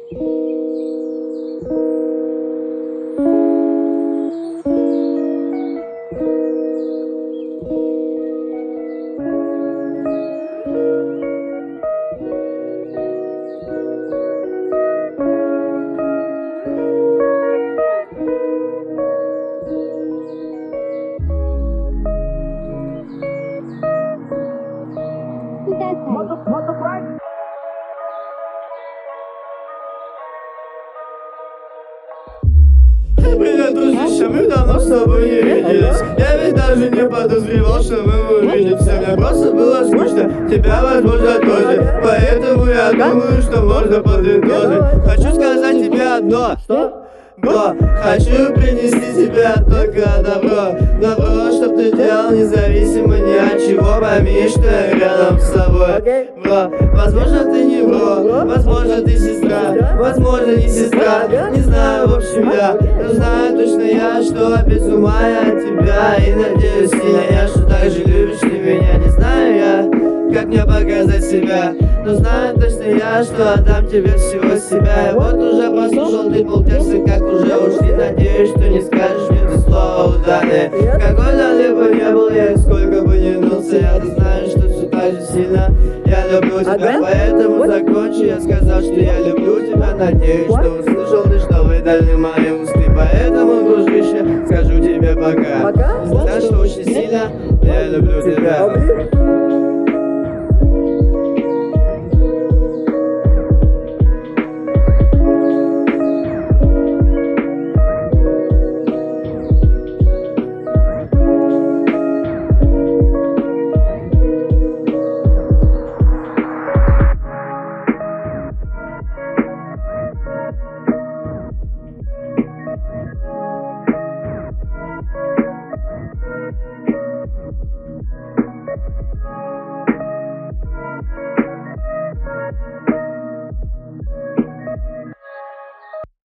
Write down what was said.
Привет, дружище, мы давно с тобой не виделись. Я ведь даже не подозревал, что мы увидимся. Мне просто было скучно, тебя, возможно, тоже. Поэтому я думаю, что можно подытожить. Хочу сказать тебе одно. Что? Бро, хочу принести тебе только добро. Добро, чтоб ты делал независимо ни от чего. Пойми, что я рядом с тобой. Бро, возможно, ты не бро, возможно, ты сестра, возможно, не сестра. Не знаю, в общем, я, но знаю точно я, что без ума я от тебя. И надеюсь сильно я, что так же любишь ты меня. Не знаю я, как мне показать себя, но знаю точно я, что отдам тебе всего себя. И вот уже послушал ты полтекста, как уже ушли. Надеюсь, что не скажешь мне ты слово ударное. Какой далее бы не был я, сколько бы ни нулся, я знаю, что все так же сильно я люблю тебя. Поэтому закончу, я сказал, что я люблю тебя. Надеюсь, что услышал ты, что выдали мои уста. Поэтому, дружище, скажу тебе пока. Знаешь, что очень сильно я люблю тебя.